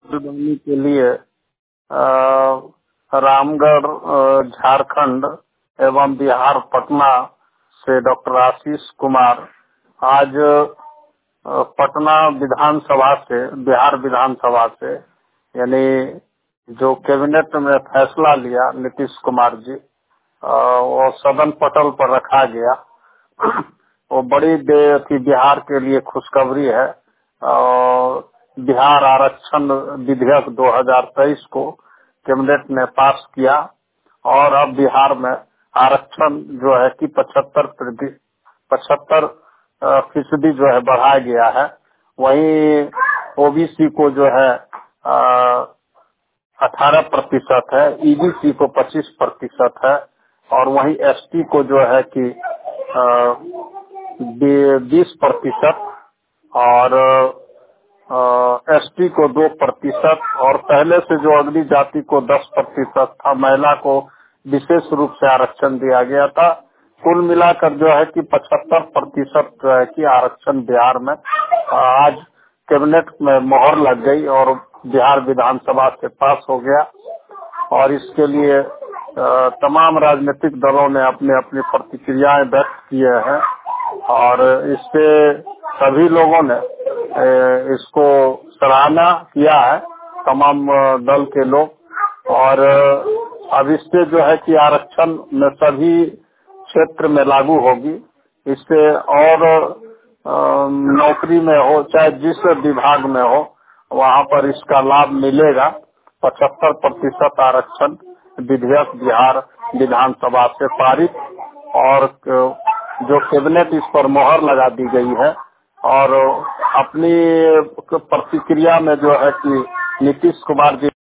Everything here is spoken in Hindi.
कुर्बानी के लिए रामगढ़ झारखंड एवं बिहार पटना से डॉक्टर आशीष कुमार आज पटना विधानसभा से, बिहार विधानसभा से, यानी जो कैबिनेट में फैसला लिया नीतीश कुमार जी, वो सदन पटल पर रखा गया। वो बड़ी बिहार के लिए खुशखबरी है। और बिहार आरक्षण विधेयक 2023 को कैबिनेट ने पास किया और अब बिहार में आरक्षण जो है कि 75% जो है बढ़ाया गया है। वहीं ओबीसी को जो है 18% है, ईबीसी को 25% है और वहीं एसटी को जो है कि 20% और एसटी को 2% और पहले से जो अगली जाति को 10% था, महिला को विशेष रूप से आरक्षण दिया गया था। कुल मिलाकर जो है कि 75% जो है कि आरक्षण बिहार में आज कैबिनेट में मोहर लग गई और बिहार विधानसभा से पास हो गया। और इसके लिए तमाम राजनीतिक दलों ने अपने अपनी प्रतिक्रियाएं व्यक्त किए हैं और इससे सभी लोगों ने इसको सराहना किया है, तमाम दल के लोग। और अब इससे जो है कि आरक्षण में सभी क्षेत्र में लागू होगी। इससे और नौकरी में हो चाहे जिस विभाग में हो, वहाँ पर इसका लाभ मिलेगा। 75% आरक्षण विधेयक बिहार विधानसभा से पारित और जो कैबिनेट इस पर मोहर लगा दी गई है। और अपनी प्रतिक्रिया में जो है कि नीतीश कुमार जी